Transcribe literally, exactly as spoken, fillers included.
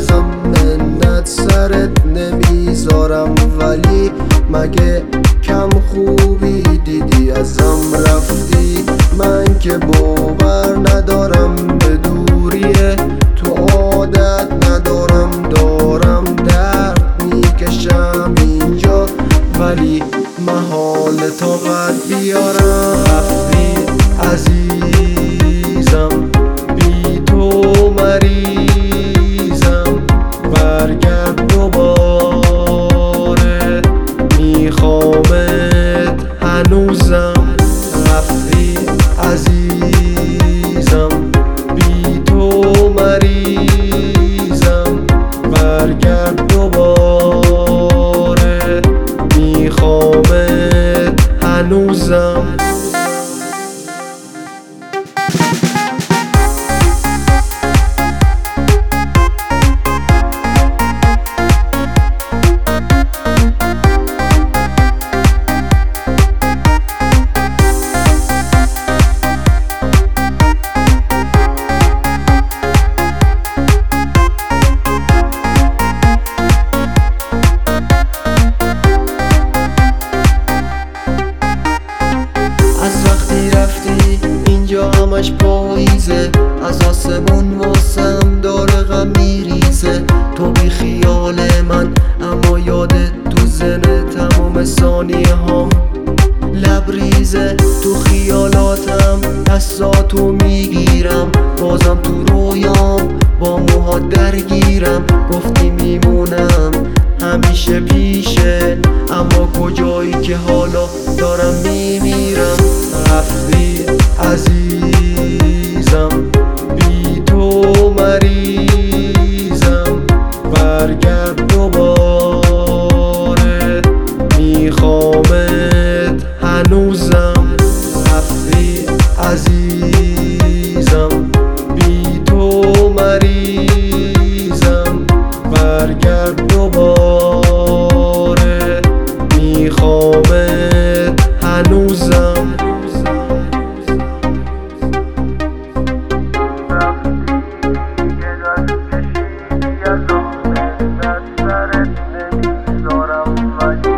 عزیزم منت سرت نمیذارم، ولی مگه کم خوبی دیدی ازم رفتی؟ من که باور ندارم به دوریه تو، عادت ندارم دارم درد میکشم اینجا، ولی محال طاقت بیارم. رفتی عزیزم بی تو مریضم، برگرد دوباره میخوامت هنوزم. رفتی عزیزم بی تو مریضم، برگرد دوباره میخوامت هنوزم. همش پاییزه، از آسمون واسم داره غم میریزه. تو بی خیال من اما یادت تو زنه تمام ثانیه هام لبریزه. تو خیالاتم دستاتو میگیرم، بازم تو رویام با موهات درگیرم. گفتی میمونم همیشه پیشه، اما کجایی که حالا دارم میمیرم. رفتی عزیزم بی تو مریضم، برگرد دوباره میخوامت هنوزم. رفتی عزیزم بی تو مریضم، برگرد دوباره میخوامت هنوزم. سرت نمیذارم، ولی